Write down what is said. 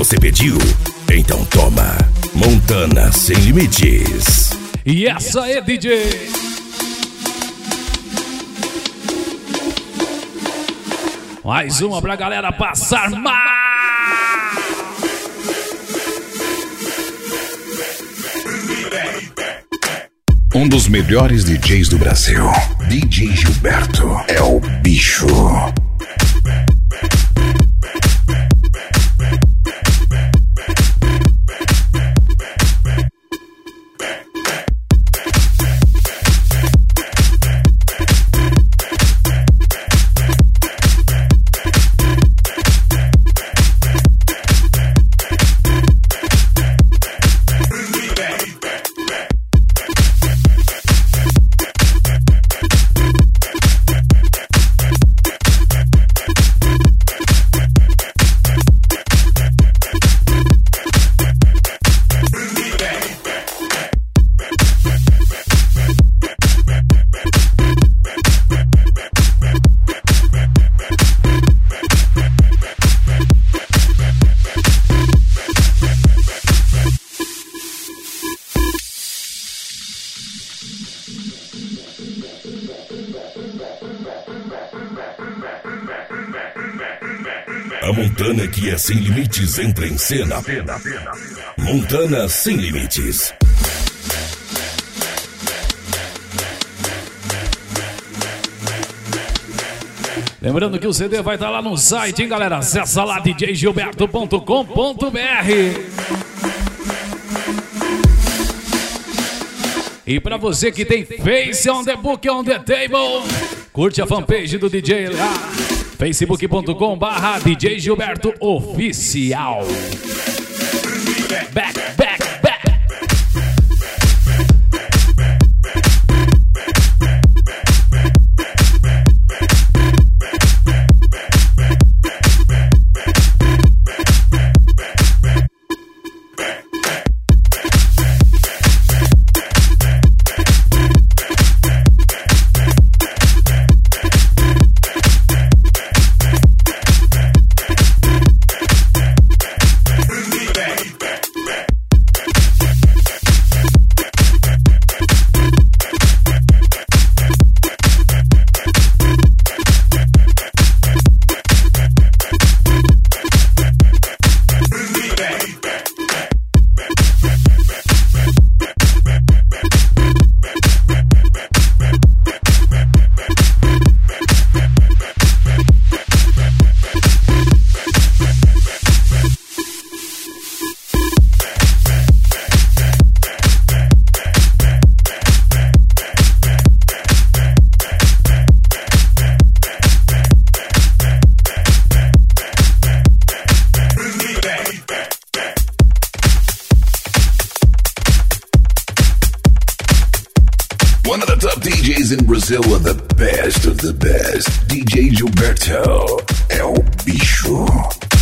você pediu? Então toma, Montana Sem Limites. E essa é DJ. Mais uma pra galera passar mal. Um dos melhores DJs do Brasil, DJ Gilberto, é o bicho. A Montana que é sem limites entra em cena. Montana Sem Limites. Lembrando que o CD vai estar lá no site, hein, galera? Acessa lá djgilberto.com.br. E pra você que tem Face on the Book on the Table, curte a fanpage do DJ lá, facebook.com/DJ Gilberto Oficial. Back. One of the top DJs in Brazil with the best of the best. DJ Gilberto é o bicho.